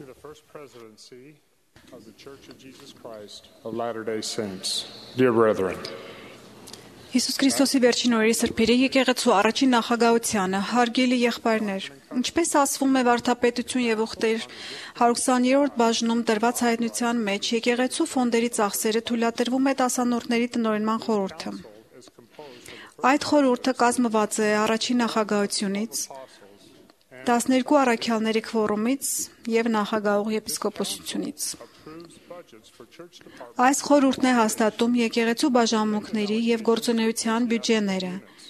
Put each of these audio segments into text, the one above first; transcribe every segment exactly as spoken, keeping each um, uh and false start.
to the First Presidency of the Church of Jesus Christ of Latter-day Saints. Dear brethren, Հիսուս Քրիստոսի վերջին օրերի սրբերի եկեղեցու առաջին նախագահությանը, հարգելի եղբայրներ, ինչպես ասվում է վարդապետություն եւ ուխտեր հարյուր քսաներորդ բաժնում տրված հայտնության մեջ, եկեղեցու ֆոնդերի ծախսերը թույլատրվում է դասանորդների տնօրինման խորհուրդը։ Այդ խորհուրդը կազմված է առաջին նախագահությունից, տասներկու առաքյալների քվորումից եւ նախագահող եպիսկոպոսությունից։ Այս խորհուրդն է հաստատում եկեղեցու բաժանմունքների եւ գործունեության բյուջեները։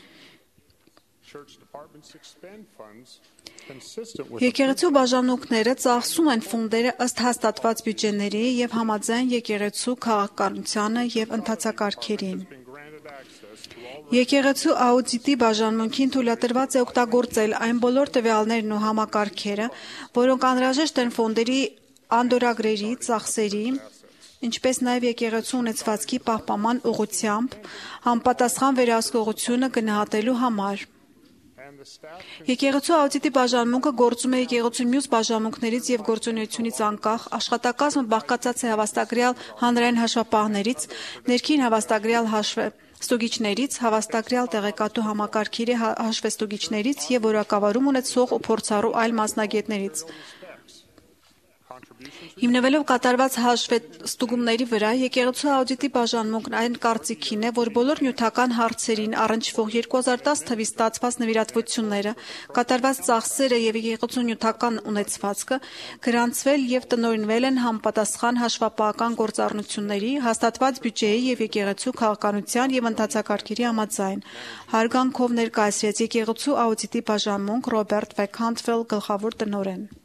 Եկեղեցու բաժանմունքները ծախսում են ֆոնդերը ըստ հաստատված բյուջեների եւ համաձայն եկեղեցու քաղաքականությանը եւ ընթացակարգերին։ Եկեղեցու աուդիտի բաժանմունքին թույլատրված է օգտագործել այն բոլոր տվյալներն ու համակարգերը, որոնք անհրաժեշտ են ֆոնդերի անդորագրերի, ծախսերի, ինչպես նաև եկեղեցու ունեցվածքի պահպանման ուղղությամբ համապատասխան վերահսկողությունը գնահատելու համար։ Եկեղեցու աուդիտի բաժանմունքը գործում է եկեղեցու մյուս բաժանմունքներից եւ գործունեությունից անկախ, աշխատակազմը բաղկացած է հավաստագրյալ հանրային հաշվապահներից, ներքին հավաստագրյալ հաշվեստուգիչներից, հավաստագրյալ տեղեկատու համակարգերի հաշվեստուգիչներից եւ որակավարում ունեցող ու փորձառու այլ մասնագետներից։ Հիմնվելով կատարված հաշվեստուգումների վրա, եկեղեցու աուդիտի բաժանմունքն այն կարծիքին է, որ բոլոր նյութական հարցերին առնչվող երկու հազար տասը թվականի ստացված նվիրատվությունները, կատարված ծախսերը եւ եկեղեցու նյութական ունեցվածքը գրանցվել եւ տնօրինվել են համապատասխան հաշվապահական գործառնությունների, հաստատված բյուջեի եւ եկեղեցու քաղաքականության եւ ընթացակարգերի համաձայն։ Հարգանքով ներկայացրեց եկեղեցու աուդիտի բաժանմունք Ռոբերտ Վեքհանտվել, գլխավոր տնօրեն։